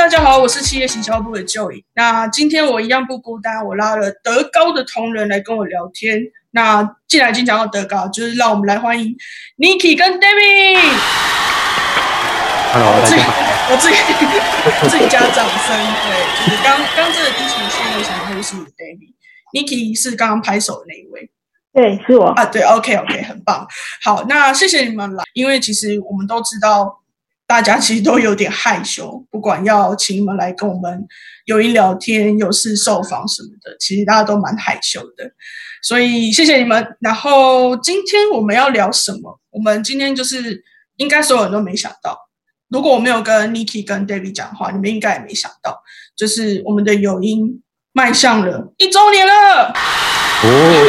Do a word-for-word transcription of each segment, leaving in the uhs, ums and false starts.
家好，我是企业行销部的 Joey。那今天我一样不孤单，我拉了德高的同仁来跟我聊天。那既然已经讲到德高，就是让我们来欢迎 Niki 跟 David。Hello， 大家好。我自己我自己加掌声，对，就是刚刚这个第一场戏我想的会是 David，Niki 是刚刚拍手的那一位。 对，是我啊，对 ，OK OK， 很棒。好，那谢谢你们来，因为其实我们都知道。大家其实都有点害羞，不管要请你们来跟我们有一聊天、有事受访什么的，其实大家都蛮害羞的，所以谢谢你们。然后今天我们要聊什么？我们今天就是应该所有人都没想到，如果我没有跟 Niki 跟 David 讲话，你们应该也没想到，就是我们的有音迈向了一周年了。哦，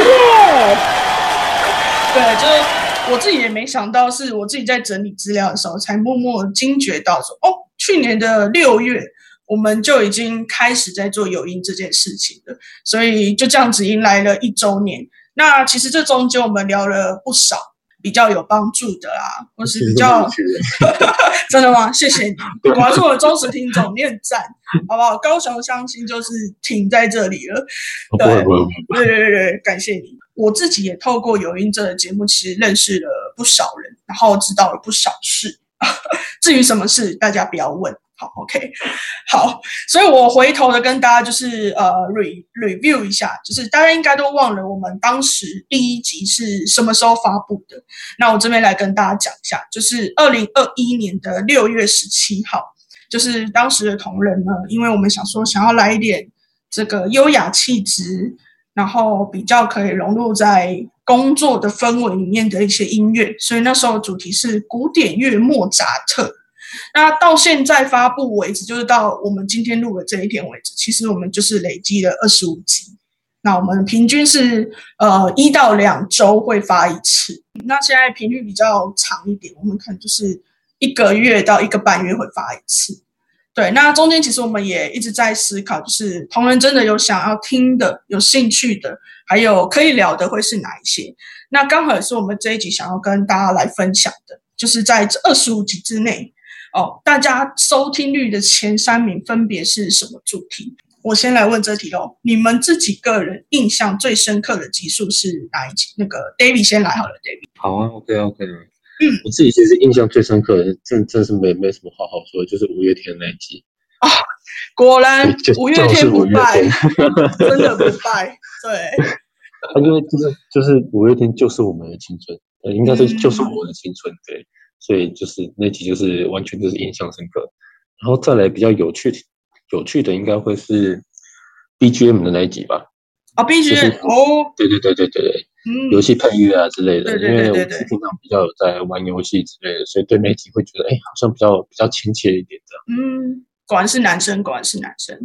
对，就是。我自己也没想到，是我自己在整理资料的时候，才默默惊觉到说，哦，去年的六月，我们就已经开始在做有音这件事情了，所以就这样子迎来了一周年。那其实这中间我们聊了不少比较有帮助的啊，或是比较真的吗？谢谢你，果然是我的忠实听众，你很赞，好不好？高雄相亲就是停在这里了，对，对对对对，感谢你。我自己也透过有音这个节目，其实认识了不少人，然后知道了不少事。至于什么事，大家不要问。好 ，OK， 好，所以我回头的跟大家就是呃 re review 一下，就是大家应该都忘了我们当时第一集是什么时候发布的。那我这边来跟大家讲一下，就是二零二一年的六月十七号，就是当时的同仁呢，因为我们想说想要来一点这个优雅气质。然后比较可以融入在工作的氛围里面的一些音乐，所以那时候主题是古典乐莫扎特。那到现在发布为止，就是到我们今天录的这一天为止，其实我们就是累积了二十五集。那我们平均是呃一到两周会发一次。那现在频率比较长一点，我们可能就是一个月到一个半月会发一次。对，那中间其实我们也一直在思考，就是同仁真的有想要听的、有兴趣的，还有可以聊的会是哪一些？那刚好也是我们这一集想要跟大家来分享的，就是在这二十五集之内，哦，大家收听率的前三名分别是什么主题？我先来问这题喽，你们自己个人印象最深刻的集数是哪一集？那个 David 先来好了 ，David。 好啊 ，OK OK。嗯，我自己其实印象最深刻的，真真是没没什么好好说的，就是五月天那一集啊、哦，果然五月天不败，真的不败，对。 因为就是就是五月天就是我们的青春，呃，应该是就是我的青春，对，所以就是那集就是完全就是印象深刻。然后再来比较有趣有趣的，应该会是 B G M 的那一集吧。 啊、哦、，B G M、就是、哦， 对对对对对对。 嗯， 游戏配乐啊之类的， 对对对对对， 因为我是平常比较有在玩游戏之类的，所以对那集会觉得，哎，好像比较比较亲切一点这样。 嗯，果然是男生，果然是男生。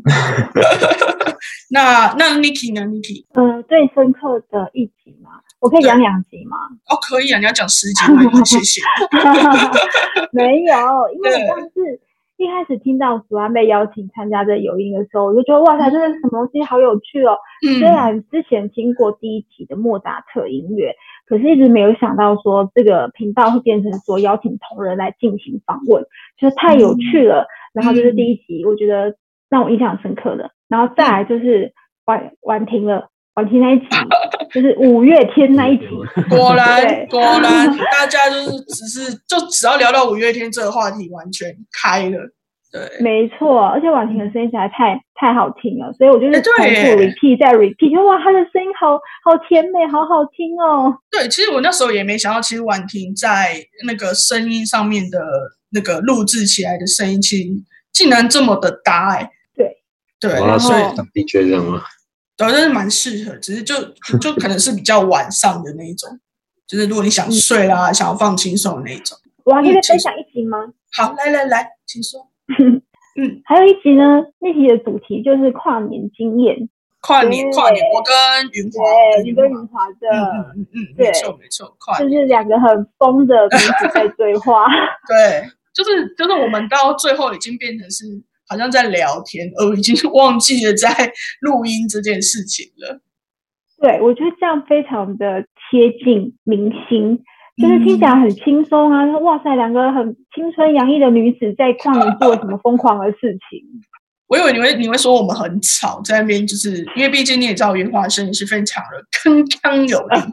那那 Niki 呢 ？Niki， 呃，最深刻的一集吗？我可以讲两集吗？ 哦，可以啊，你要讲十集，我也谢谢。 没有，因为我当时一开始听到史安被邀请参加这有音的时候，我就觉得哇塞，这是什么东西，好有趣哦。嗯、虽然之前听过第一集的莫扎特音乐，可是一直没有想到说这个频道会变成说邀请同仁来进行访问，就是太有趣了。嗯、然后就是第一集，我觉得让我印象深刻的。然后再来就是婉婉婷了，婉婷那一集就是五月天那一集， 果然果然大家就是只是就只要聊到五月天这个话题，完全开了。对， 没错，而且婉婷的声音实在太太好听了，所以我就是重复 repeat 再 repeat， 就哇，她的声音好好甜美，好好听哦。 对，其实我那时候也没想到，其实婉婷在那个声音上面的那个录制起来的声音，其实竟然这么的搭哎、欸。 对对，所以当 D J 这样吗？ 对，真是蛮适合，只是就就可能是比较晚上的那一种，就是如果你想睡啦、嗯、想要放轻松的那一种。 我还可以再分享一集吗？ 好，来来来，请说。 嗯，还有一集呢，那集的主题就是跨年经验。 跨年，跨年，我跟云华， 对，你跟云华的， 嗯嗯嗯，没错没错，跨年就是两个很疯的彼此在对话。 对，就是就是我们到最后已经变成是好像在聊天，而已经忘记了在录音这件事情了。 对，我觉得这样非常的贴近民心， 就是听起来很轻松啊，说哇塞，两个很青春洋溢的女子在旷野做了什么疯狂的事情。 我以为你会你会说我们很吵，在那边就是因为毕竟你也知道原华声音是非常的铿锵有力。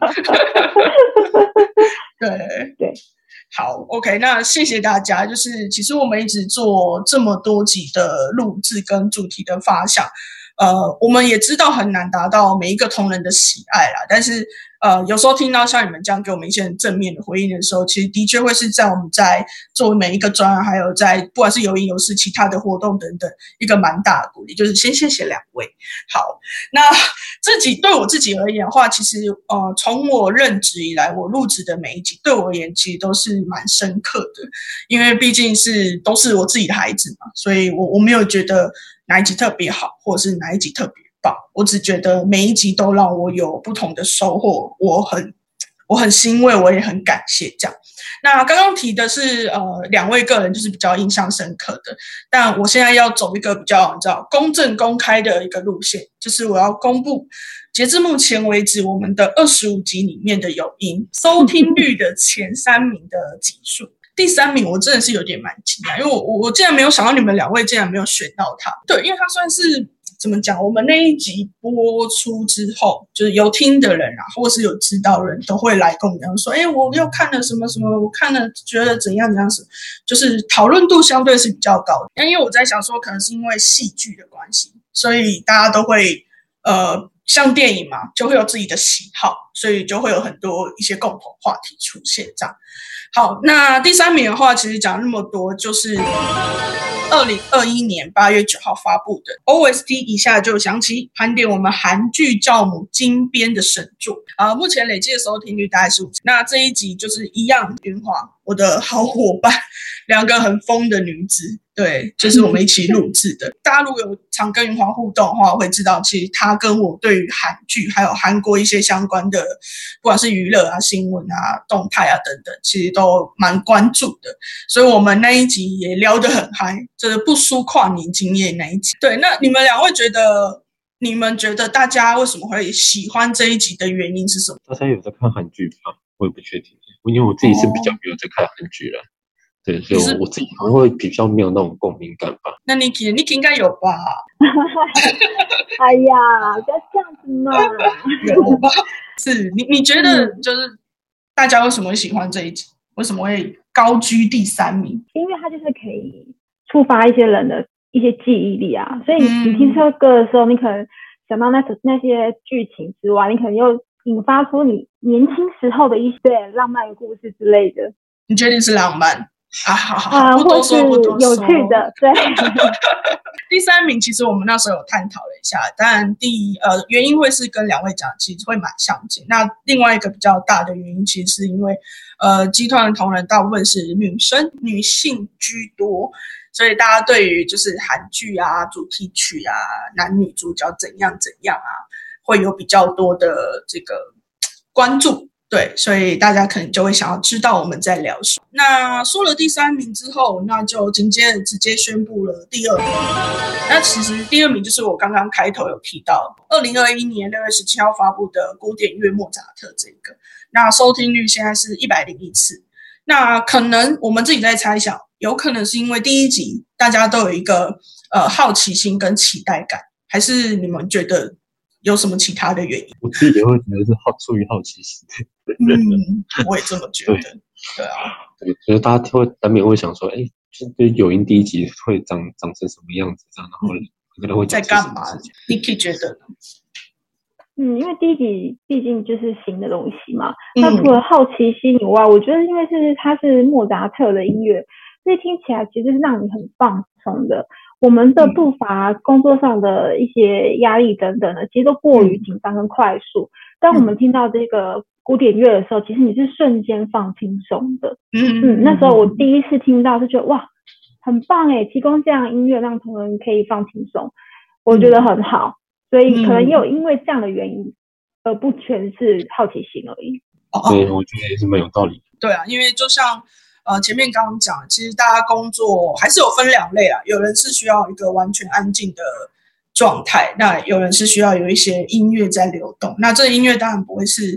对对， 好 ，OK， 那谢谢大家。就是其实我们一直做这么多集的录制跟主题的发想，呃，我们也知道很难达到每一个同仁的喜爱啦，但是呃，有时候听到像你们这样给我们一些很正面的回应的时候，其实的确会是在我们在做每一个专案，还有在不管是有音有事其他的活动等等，一个蛮大的鼓励。就是先谢谢两位。好，那自己对我自己而言的话，其实呃，从我任职以来，我入职的每一集对我而言其实都是蛮深刻的，因为毕竟是都是我自己的孩子嘛，所以我我没有觉得哪一集特别好，或者是哪一集特别棒，我只觉得每一集都让我有不同的收获，我很我很欣慰，我也很感谢这样。那刚刚提的是呃两位个人就是比较印象深刻的，但我现在要走一个比较你知道公正公开的一个路线，就是我要公布截至目前为止我们的二十五集里面的有音收听率的前三名的集数。第三名我真的是有点蛮惊讶，因为我我我竟然没有想到你们两位竟然没有选到他。对，因为他算是怎么讲，我们那一集播出之后，就是有听的人啊，或是有知道的人都会来跟我们讲说，哎，我又看了什么什么，我看了觉得怎样怎样什么，就是讨论度相对是比较高的。但因为我在想说，可能是因为戏剧的关系，所以大家都会呃。像电影嘛，就会有自己的喜好，所以就会有很多一些共同话题出现这样。好，那第三名的话，其实讲那么多，就是二零二一年八月九号发布的 O S T， 以下就详细盘点我们韩剧教母金编的神作啊，目前累计的收听率大概是五。那这一集就是一样，云华，我的好伙伴，两个很疯的女子。对，就是我们一起录制的。大家如果有常跟云华互动的话，会知道其实他跟我对于韩剧还有韩国一些相关的，不管是娱乐啊、新闻啊、动态啊等等，其实都蛮关注的。所以我们那一集也聊得很嗨，就是不输跨年经验那一集。对，那你们两位觉得，你们觉得大家为什么会喜欢这一集的原因是什么？ 大家有在看韩剧吗？我也不确定，因为我自己是比较没有在看韩剧了。哦，对，所以我自己可能会比较没有那种共鸣感吧。 那 Niki，Niki 应该有吧？ 哎呀，不要这样子嘛。 有吧？是你你觉得就是大家为什么会喜欢这一集？为什么会高居第三名？ 因为它就是可以触发一些人的一些记忆力啊，所以你听这首歌的时候，你可能想到那那些剧情之外，你可能又引发出你年轻时候的一些浪漫故事之类的。 你确定是浪漫？啊，好好好， 不多说，不多说。 有趣的，对。 第三名，其实我们那时候有探讨了一下，当然第呃原因会是跟两位讲，其实会蛮相近。那另外一个比较大的原因，其实是因为呃集团的同仁大部分是女生，女性居多，所以大家对于就是韩剧啊、主题曲啊、男女主角怎样怎样啊，会有比较多的这个关注。对，所以大家可能就会想要知道我们在聊什么。那说了第三名之后，那就紧接着直接宣布了第二名。那其实第二名就是我刚刚开头有提到，二零二一年六月十七号发布的古典乐莫扎特这个，那收听率现在是一百零一次。那可能我们自己在猜想，有可能是因为第一集大家都有一个呃好奇心跟期待感，还是你们觉得有什么其他的原因？ 我自己也会觉得是好出于好奇心。 嗯，我也这么觉得。对, 对啊， 对，所以大家会难免会想说，哎，就有音第一集会长长成什么样子？这样，然后可能会在干嘛 ？Niki 觉得呢？ 嗯，因为第一集毕竟就是新的东西嘛，那除了好奇心以外，我觉得因为是它是莫扎特的音乐，所以听起来其实是让你很放松的。我们的步伐、工作上的一些压力等等的，其实都过于紧张跟快速。当我们听到这个古典乐的时候，其实你是瞬间放轻松的。嗯嗯，那时候我第一次听到是觉得哇，很棒诶，提供这样的音乐让同仁可以放轻松，我觉得很好。所以可能也有因为这样的原因，而不全是好奇心而已。 对，我觉得也是蛮有道理。 对啊，因为就像呃前面刚刚讲，其实大家工作还是有分两类啦，有人是需要一个完全安静的状态，那有人是需要有一些音乐在流动。那这个音乐当然不会是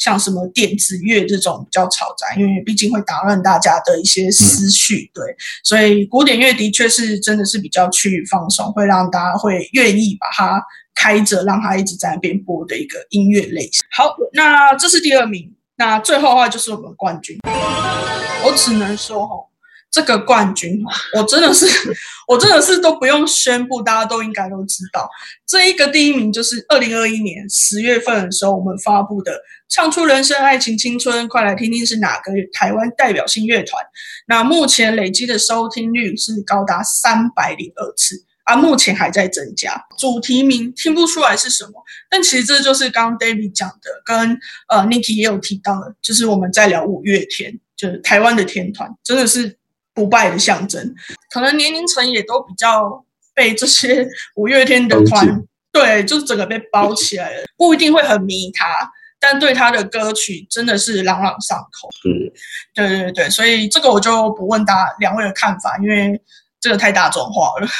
像什么电子乐这种比较嘈杂，因为毕竟会打乱大家的一些思绪，对，所以古典乐的确是真的是比较去放松，会让大家会愿意把它开着，让它一直在那边播的一个音乐类型。好，那这是第二名，那最后的话就是我们冠军。我只能说吼，这个冠军我真的是我真的是都不用宣布，大家都应该都知道，这一个第一名就是二零二一年十月份的时候我们发布的《唱出人生爱情青春》，快来听听是哪个台湾代表性乐团。那目前累积的收听率是高达三百零二次啊，目前还在增加。主题名听不出来是什么，但其实这就是刚刚 David 讲的，跟呃 Niki 也有提到的，就是我们在聊五月天，就是台湾的天团，真的是不败的象征。可能年龄层也都比较被这些五月天的团，对，就是整个被包起来了，不一定会很迷他，但对他的歌曲真的是朗朗上口。 是， 对对对，所以这个我就不问大家两位的看法，因为这个太大众化了。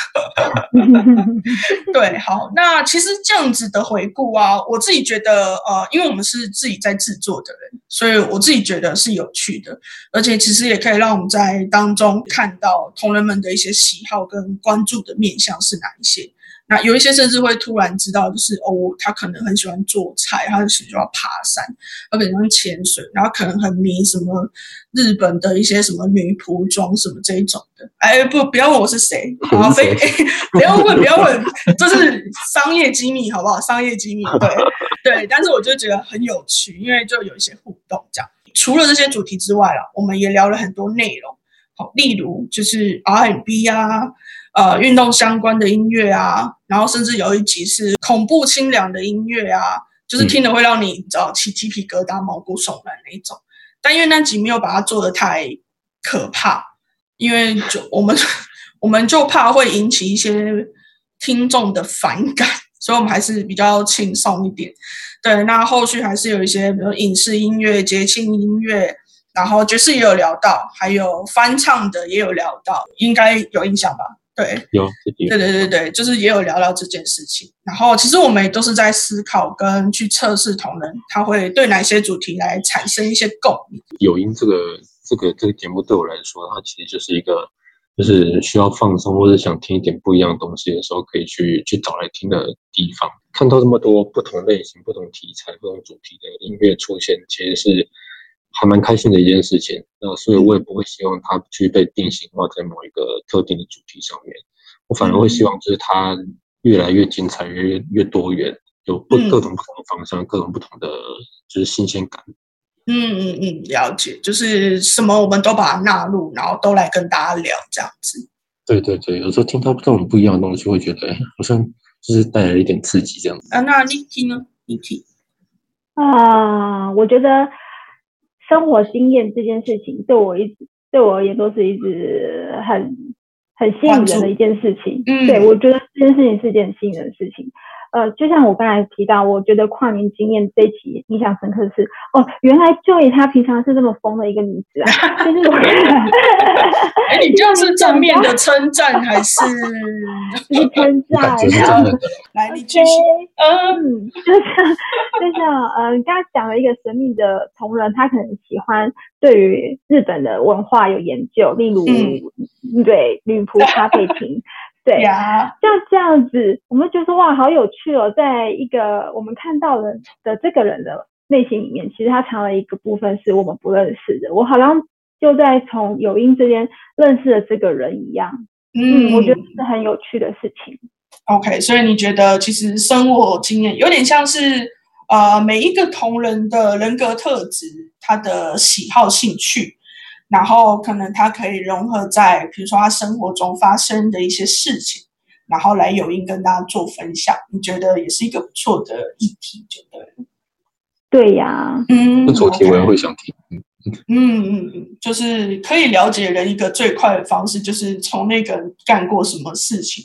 对，好，那其实这样子的回顾啊，我自己觉得，呃，因为我们是自己在制作的人，所以我自己觉得是有趣的，而且其实也可以让我们在当中看到同仁们的一些喜好跟关注的面向是哪一些。那有一些甚至会突然知道，就是哦，他可能很喜欢做菜，他很喜欢爬山，他可能喜欢潜水，然后可能很迷什么日本的一些什么女仆装什么这一种的。哎，不，不要问我是谁，好，非不要问，不要问，这是商业机密，好不好？商业机密，对对。但是我就觉得很有趣，因为就有一些互动这样。除了这些主题之外啦，我们也聊了很多内容，好，例如就是 R and B 啊。呃，运动相关的音乐啊，然后甚至有一集是恐怖清凉的音乐啊，就是听了会让你知道起鸡皮疙瘩、毛骨悚然那一种。但因为那集没有把它做得太可怕，因为就我们我们就怕会引起一些听众的反感，所以我们还是比较轻松一点。对，那后续还是有一些比如影视音乐、节庆音乐。然后爵士也有聊到，还有翻唱的也有聊到，应该有印象吧？对， 有， 对对对对，就是也有聊到这件事情。然后其实我们也都是在思考跟去测试同仁，他会对哪些主题来产生一些共鸣。 有音这个这个这个节目对我来说，它其实就是一个就是需要放松或者想听一点不一样的东西的时候，可以去去找来听的地方。看到这么多不同类型、不同题材、不同主题的音乐出现，其实是还蛮开心的一件事情，那所以我也不会希望它去被定型化在某一个特定的主题上面，我反而会希望就是它越来越精彩，越越多元，有不各种不同的方向，各种不同的就是新鲜感。 嗯嗯嗯，了解，就是什么我们都把它纳入，然后都来跟大家聊这样子。 对对对，有时候听到这种不一样的东西，会觉得哎，好像就是带来一点刺激这样子。 啊，那 Niki 呢 ？Niki 啊，我觉得。生活经验这件事情对我一直对我而言都是一直很很吸引人的一件事情。嗯，对，我觉得这件事情是一件很吸引人的事情。呃，就像我刚才提到，我觉得跨年经验这一期印象深刻的是，哦，原来 Joy 她平常是这么疯的一个女子啊！就是我， 哎，你这样是正面的称赞还是？ 是称赞。 来，你继续。 嗯，就像就像呃，你刚刚讲了一个神秘的同仁，他可能喜欢对于日本的文化有研究，例如、嗯、对女仆咖啡厅。对，像这样子，我们觉得哇，好有趣哦！在一个我们看到的的这个人的内心里面，其实他藏了一个部分是我们不认识的。我好像就在从有音这边认识了这个人一样。嗯，我觉得是很有趣的事情。 OK， 所以你觉得其实生活经验有点像是呃每一个同仁的人格特质，他的喜好兴趣。然后可能他可以融合在比如说他生活中发生的一些事情，然后来有音跟大家做分享，你觉得也是一个不错的议题就对了。 对呀， 嗯，这主题我也会想听。 嗯嗯嗯，就是可以了解人一个最快的方式，就是从那个人干过什么事情。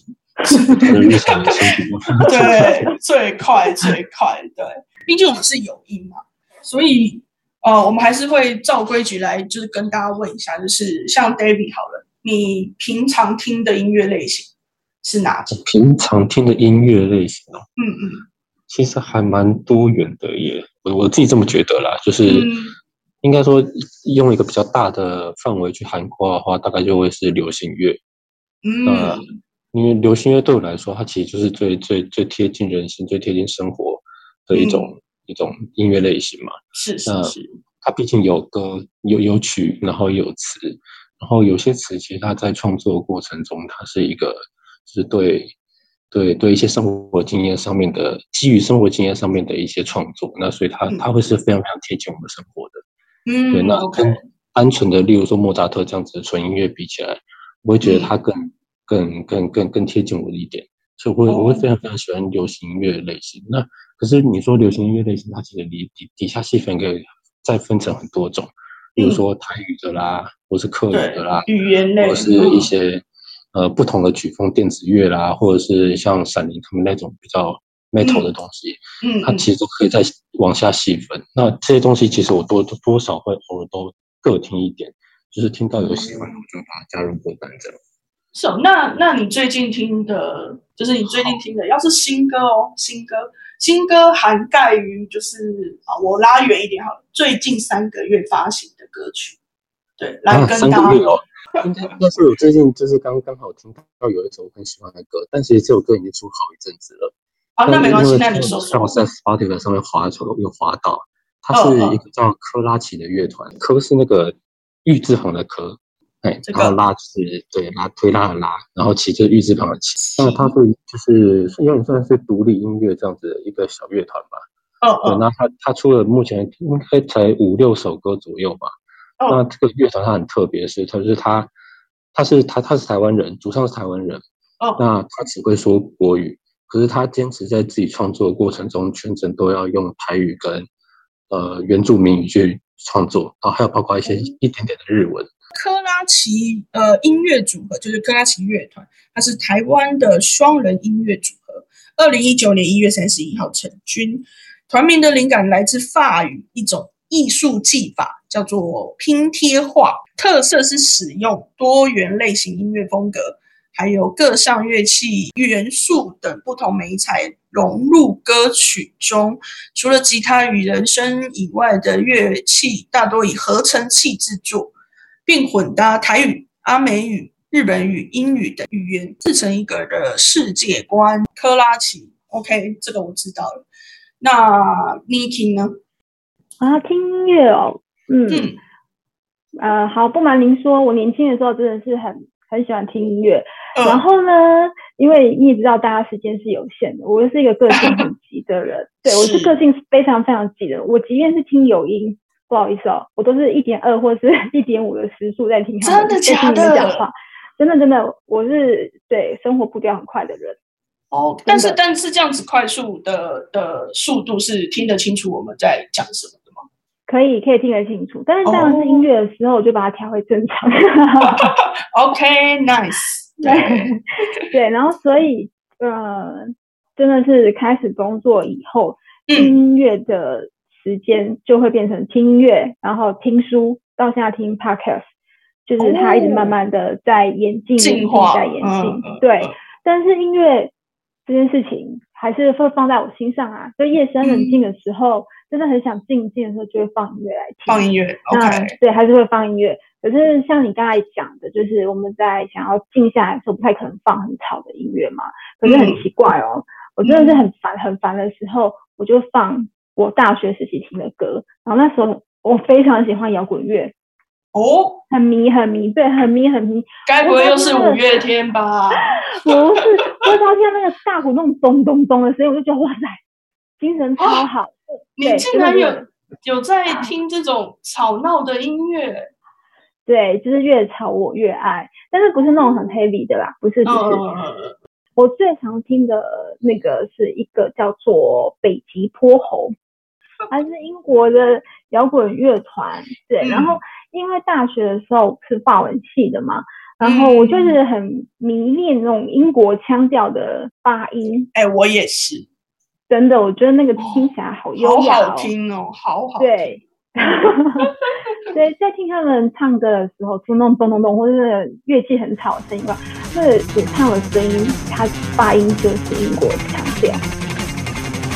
对，最快最快，对，毕竟我们是有音嘛，所以。呃，我们还是会照规矩来，就是跟大家问一下，就是像 David 好了，你平常听的音乐类型是哪种？ 平常听的音乐类型哦， 嗯嗯， 其实还蛮多元的耶。 我我自己这么觉得啦，就是应该说用一个比较大的范围去涵括的话，大概就会是流行乐。 嗯， 呃，因为流行乐对我来说，它其实就是最最最贴近人心、最贴近生活的一种、嗯、一种音乐类型嘛。 是是是， 它毕竟有歌、有有曲，然后有词，然后有些词其实它在创作过程中，它是一个就是对对对一些生活经验上面的，基于生活经验上面的一些创作，那所以它、嗯、它会是非常非常贴近我们生活的。 嗯， 对，那跟 OK 单纯的，例如说莫扎特这样子的纯音乐比起来，我会觉得它更、嗯、更更更更贴近我的一点，所以我会、哦、我会非常非常喜欢流行音乐类型。那可是你说流行音乐类型，它其实底底底下细分可以再分成很多种，比如说台语的啦，嗯、或是客语的啦， 语言类， 或是一些、嗯、呃不同的曲风电子乐啦，或者是像闪灵他们那种比较 metal 的东西， 嗯， 它其实都可以再往下细分。那这些东西其实我多多少会偶尔都各听一点，就是听到有喜欢的，我就把它加入歌单这样。 是哦，那那你最近听的，就是你最近听的，要是新歌哦，新歌，新歌涵盖于就是啊，我拉远一点好了，最近三个月发行的歌曲，对，来跟大家。 啊、三个月哦，应该应该是我最近就是刚刚好听到有一首我很喜欢的歌，但其实这首歌已经出好一阵子了。 啊，那没关系，那你说说。 我在 Spotify 上面滑球有滑到，它是一个叫科拉奇的乐团，科是那个玉字旁的科。哎，然后拉就是对拉推拉的拉，然后骑就是玉字旁的骑。那它是就是有点算是独立音乐这样子的一个小乐团吧。 哦哦。 对，那它它出了目前应该才五六首歌左右吧。哦。那这个乐团它很特别，是它就是它它是他他是台湾人，主唱是台湾人。哦。那他只会说国语，可是他坚持在自己创作的过程中，全程都要用台语跟呃原住民语去创作，然后还有包括一些一点点的日文。 科拉奇呃音乐组合就是科拉奇乐团，它是台湾的双人音乐组合。二零一九年一月三十一号成军，团名的灵感来自法语一种艺术技法，叫做拼贴画，特色是使用多元类型音乐风格，还有各项乐器元素等不同媒材融入歌曲中。除了吉他与人声以外的乐器，大多以合成器制作，并混搭台语、阿美语、日本语、英语等语言，制成一个的世界观。科拉奇 ，OK， 这个我知道了。那 Niki 呢？ 啊，听音乐哦，嗯，嗯呃，好，不瞒您说，我年轻的时候真的是很很喜欢听音乐。嗯、然后呢，因为你也知道，大家时间是有限的，我又是一个个性很急的人，对我是个性非常非常急的人。我即便是听有音，不好意思哦，我都是一点二或是一点五的时速在听他们， 真的假的？ 在听你们讲话，真的真的，我是对生活步调很快的人。 哦，但是但是这样子快速的的速度是听得清楚我们在讲什么的吗？ 可以可以听得清楚，但是这样是音乐的时候，我就把它调回正常。 OK， nice 对对，然后所以呃，真的是开始工作以后，听音乐的时间就会变成听音乐，然后听书，到现在听 podcast， 就是它一直慢慢的在演进、 进化、 在演进。嗯、对、嗯，但是音乐这件事情还是会放在我心上啊。就夜深人静的时候，嗯、真的很想静静的时候，就会放音乐来听。 放音乐 ，OK， 对，还是会放音乐。可是像你刚才讲的，就是我们在想要静下来的时候，不太可能放很吵的音乐嘛。可是很奇怪哦，嗯、我真的是很烦很烦的时候，我就放我大学时期听的歌。然后那时候我非常喜欢摇滚乐。 哦， 很迷很迷，对，很迷很迷。 该不会又是五月天吧？ 不是，我发现那个大鼓那种咚咚咚的声音，我就觉得哇塞，精神超好。哦、 你竟然有有在听这种吵闹的音乐？ 对，就是越吵我越爱，但是不是那种很 heavy 的啦，不是不是。嗯、我最常听的那个是一个叫做北极泼猴，它是英国的摇滚乐团，对，嗯、然后。因为大学的时候是法文系的嘛，然后我就是很迷恋那种英国腔调的发音。 哎、欸，我也是， 真的，我觉得那个听起来好优雅、哦， 好好听哦，好好听。 对，对，在听他们唱歌的时候，除了那种咚咚咚或者是乐器很吵的声音外，那个主唱的声音，他发音就是英国腔调。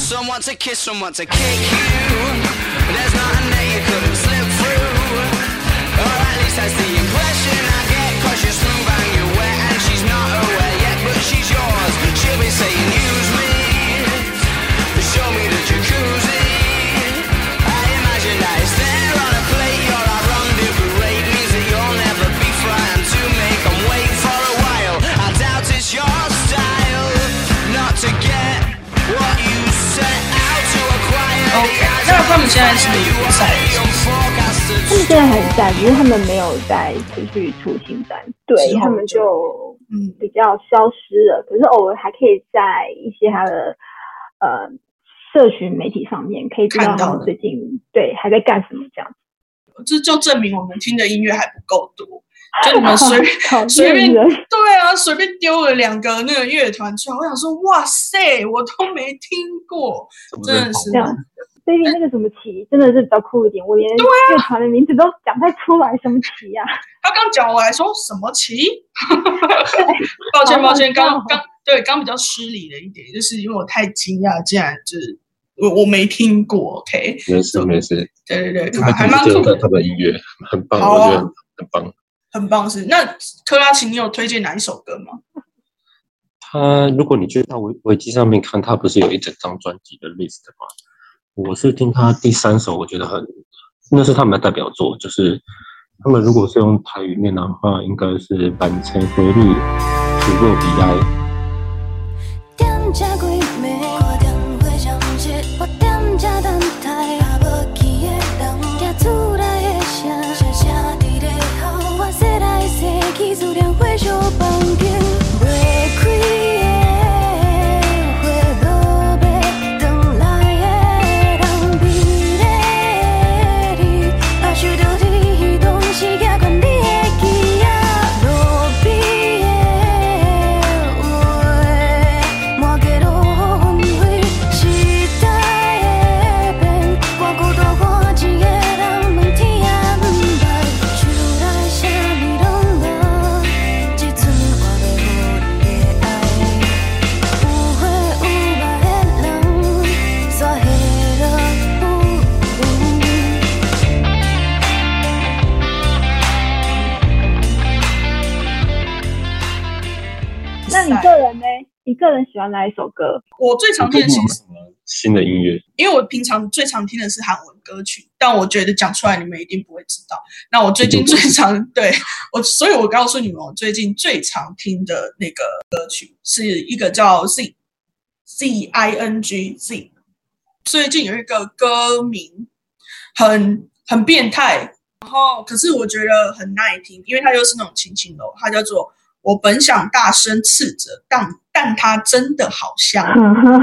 someone to kiss, someone to kick you. There's nothing that you couldn't slip through, or at least that's the impression I get. Cause you're smooth and you're wet, and she's not aware yet, but she's yours. She'll be saying use me, show me the jacuzzi. I imagine that it's there on a plate. You're our rendezvous rate, means that you'll never be frightened to make them wait for a while. I doubt it's your style not to get what you set out to acquire. OK， 那他们现在是不在？ 他们现在还在，只是他们没有再持续出新单，对他们就嗯比较消失了。可是偶尔还可以在一些他的呃社群媒体上面可以知道他们最近对还在干什么这样。 这就证明我们听的音乐还不够多，就你们随便随便对啊，随便丢了两个那个乐团出来，我想说哇塞，我都没听过，真的是。 所以那个什么旗真的是比较酷一点，我连乐团的名字都讲不太出来，什么旗啊？ 他刚讲我还说什么旗？抱歉抱歉，刚刚对刚比较失礼了一点，就是因为我太惊讶，竟然就是我我没听过 ，OK？ 没事没事， 对对对，还蛮酷的，他的音乐很棒，我觉得很棒，很棒是。那克拉奇，你有推荐哪一首歌吗？ 他如果你去到维维基上面看，他不是有一整张专辑的 list 吗？我是听他第三首，我觉得很，那是他们的代表作，就是他们如果是用台语念的话，应该是《万千回里土若比哀》。 你个人喜欢哪一首歌？ 我最常听的是什么新的音乐？ 因为我平常最常听的是韩文歌曲，但我觉得讲出来你们一定不会知道。那我最近最常对我，所以我告诉你们，我最近最常听的那个歌曲是一个叫 Z Z I N G Z。最近有一个歌名很很变态，然后可是我觉得很耐听，因为它又是那种轻轻的，它叫做。我本想大声斥责，但但它真的好香。我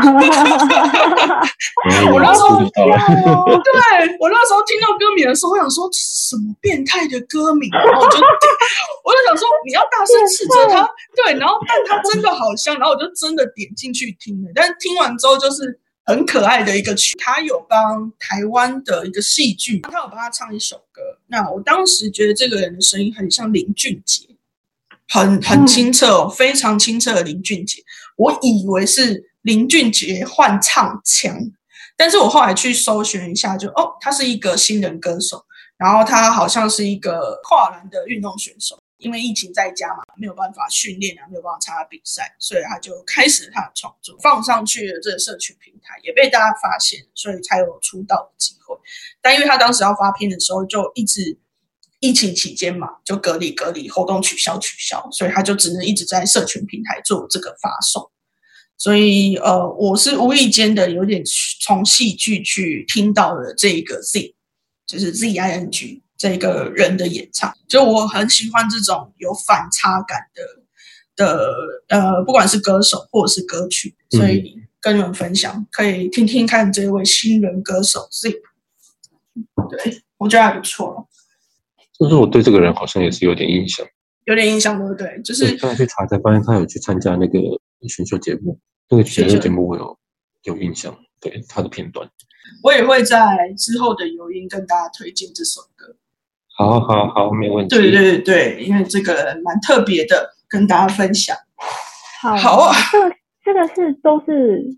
那时候，对我那时候听到歌名的时候，我想说什么变态的歌名，然后我就我就想说你要大声斥责它，对，然后但它真的好香，然后我就真的点进去听了，但是听完之后就是很可爱的一个曲，他有帮台湾的一个戏剧，他有帮他唱一首歌，那我当时觉得这个人的声音很像林俊杰。很很清澈哦，非常清澈的林俊杰，我以为是林俊杰换唱腔，但是我后来去搜寻一下就，就哦，他是一个新人歌手，然后他好像是一个跨栏的运动选手，因为疫情在家嘛，没有办法训练啊，没有办法参加比赛，所以他就开始了他的创作，放上去了这个社群平台，也被大家发现，所以才有出道的机会。但因为他当时要发片的时候，就一直。疫情期间嘛，就隔离隔离，活动取消取消，所以他就只能一直在社群平台做这个发送。所以呃，我是无意间的有点从戏剧去听到了这个 Z， 就是 Z I N G 这个人的演唱，就我很喜欢这种有反差感的的呃，不管是歌手或者是歌曲，所以跟你们分享，可以听听看这位新人歌手 Z， 对我觉得还不错了。 就是我对这个人好像也是有点印象， 有点印象，对不对？就是刚才去查才发现他有去参加那个选秀节目，那个选秀节目我有有印象，对他的片段。 我也会在之后的有音跟大家推荐这首歌。 好好好，没问题。 对对对，因为这个人蛮特别的，跟大家分享。 好，好啊，这个这个是都是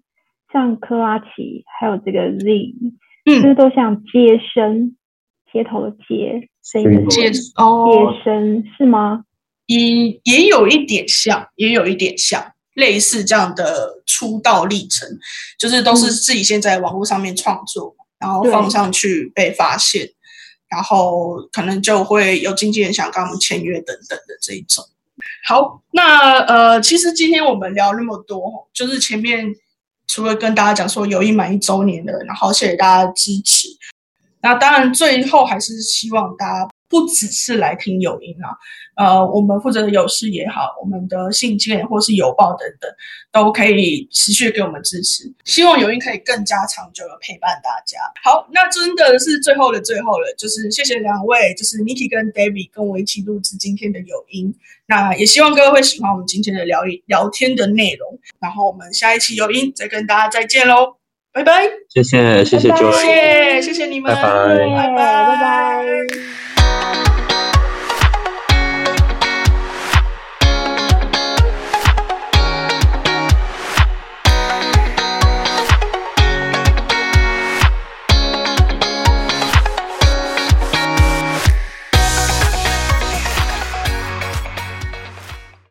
像科阿奇还有这个 Z， 嗯， 就是都像街声，街头的街，声音的街街哦， 声是吗？ 也也有一点像，也有一点像，类似这样的出道历程，就是都是自己先在网络上面创作，然后放上去被发现，然后可能就会有经纪人想跟他们签约等等的这一种。好，那呃，其实今天我们聊那么多，就是前面除了跟大家讲说友谊满一周年了，然后谢谢大家的支持。那当然，最后还是希望大家不只是来听友音啊，呃，我们负责的友视也好，我们的信件或是邮报等等，都可以持续给我们支持。希望友音可以更加长久的陪伴大家。好，那真的是最后的最后了，就是谢谢两位，就是 Niki 跟 David 跟我一起录制今天的友音。那也希望各位会喜欢我们今天的聊聊天的内容。然后我们下一期友音再跟大家再见喽。拜拜， 谢谢谢谢 Joy， 谢谢谢谢你们， 拜拜拜拜拜拜。